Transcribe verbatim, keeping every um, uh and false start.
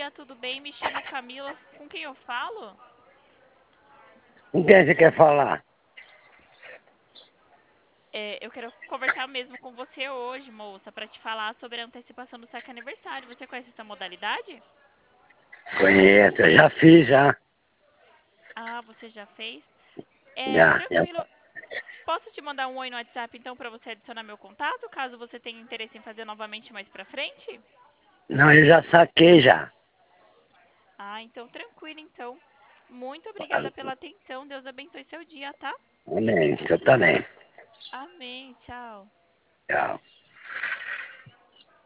dia, tudo bem? Me chamo Camila. Com quem eu falo? Com quem você quer falar? É, eu quero conversar mesmo com você hoje, moça, para te falar sobre a antecipação do saque aniversário. Você conhece essa modalidade? Conheço, eu já fiz, já. Ah, você já fez? É, Já, já. tranquilo. Posso te mandar um oi no WhatsApp então para você adicionar meu contato, caso você tenha interesse em fazer novamente mais pra frente? Não, eu já saquei, já. Ah, então tranquilo então. Muito obrigada pela atenção. Deus abençoe seu dia, tá? Amém, você também. Amém. Tchau. Tchau.